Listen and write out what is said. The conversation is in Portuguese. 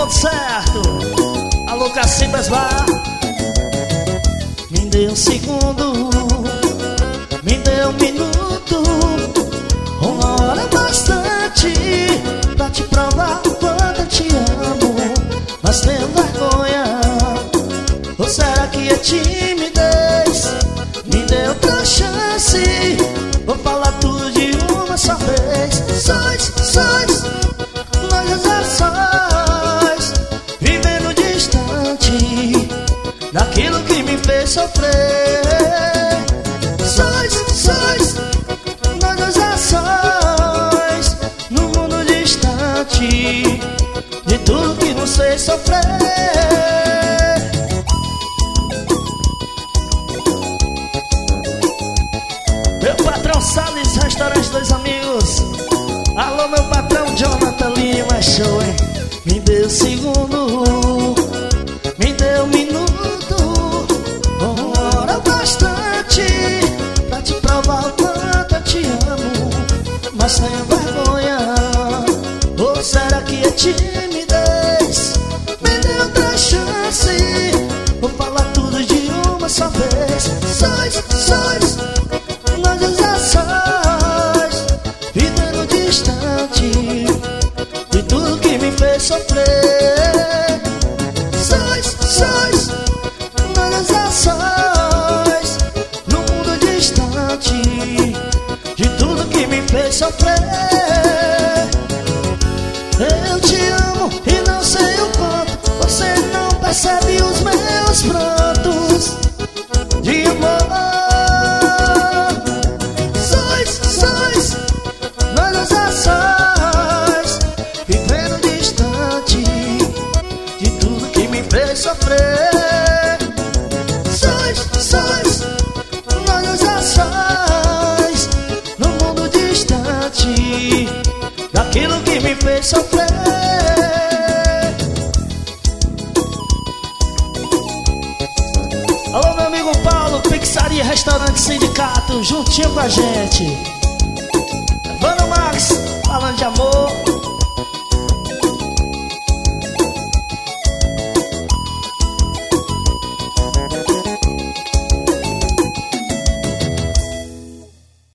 ponto certo. Alô, Cacibas Bar. Me dê um segundo, me dê um minuto, uma hora bastante pra te provar o quanto eu te amo. Mas tenho vergonha, ou será que é timidez? Me dê outra chance, vou falar tudo de uma só vez. Sóis, nós já sóis, vivendo distante daquilo que me fez sofrer. Sóis, nós já sóis, no mundo distante de tudo que não sei sofrer. Meu patrão Salles, restaurante Dois Amigos. Alô, meu patrão Jonathan Lima, show, hein? Me dê um segundo, me dê um minuto, uma hora bastante pra te provar o quanto eu te amo. Mas tenho vergonha, ou será que é timidez? Me dê outra chance, vou falar tudo de uma só vez. Sóis, nós já sóis, vivendo distante de tudo que me fez sofrer. Sóis, nós já sóis, no mundo distante de tudo que me fez sofrer. Eu te amo e não sei o quanto você não percebe os meus prantos de amor. Sóis, nós já sóis, vivendo distante de tudo que me fez sofrer. Sóis, nós já sóis, no mundo distante daquilo que me fez sofrer. Alô, meu amigo Paulo, Pizzaria, Restaurante Sindicato, juntinho com a gente. Vano Max, falando de amor.